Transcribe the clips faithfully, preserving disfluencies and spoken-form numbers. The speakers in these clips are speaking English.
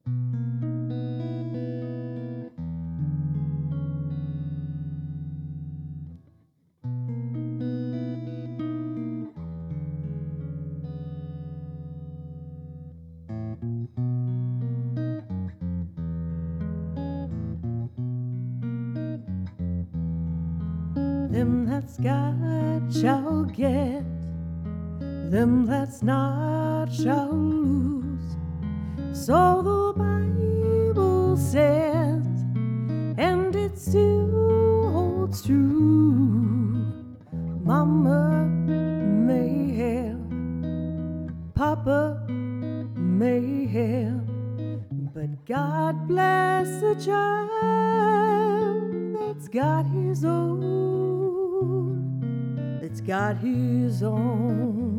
Them that's got shall get, them that's not shall lose. So the Bible says, and it still holds true. Mama may have, Papa may have, but God bless the child that's got his own, that's got his own.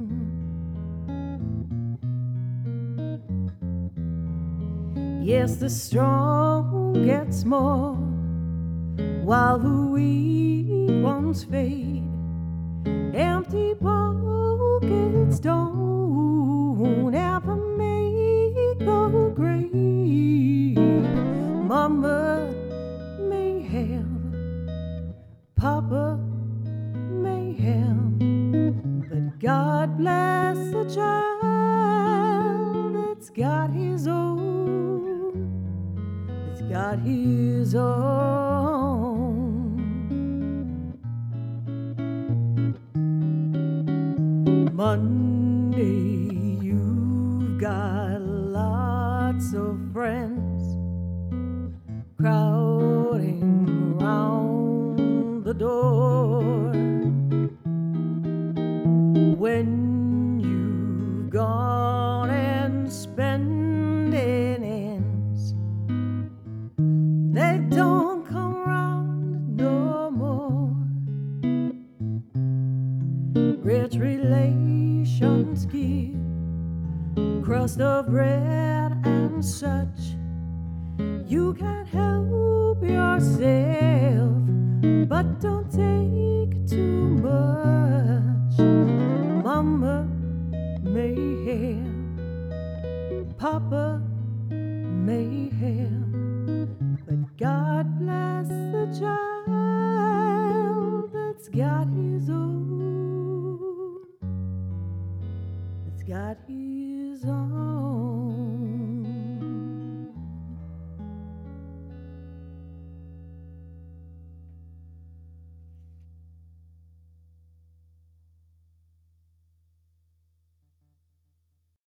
Yes, the strong get small while the weak ones fade. Empty pockets don't ever make the grade. Mama may have, Papa may have, but God bless the child that's got his own, that's got his own. Monday, you've got lots of friends crowding round the door. When you've gone and spending ends, they don't come round no more. Rich relations give crust of bread and such. You can't help yourself, but don't take too much. Mama may have, Papa may have, but God bless the child that's got his own, that's got his own.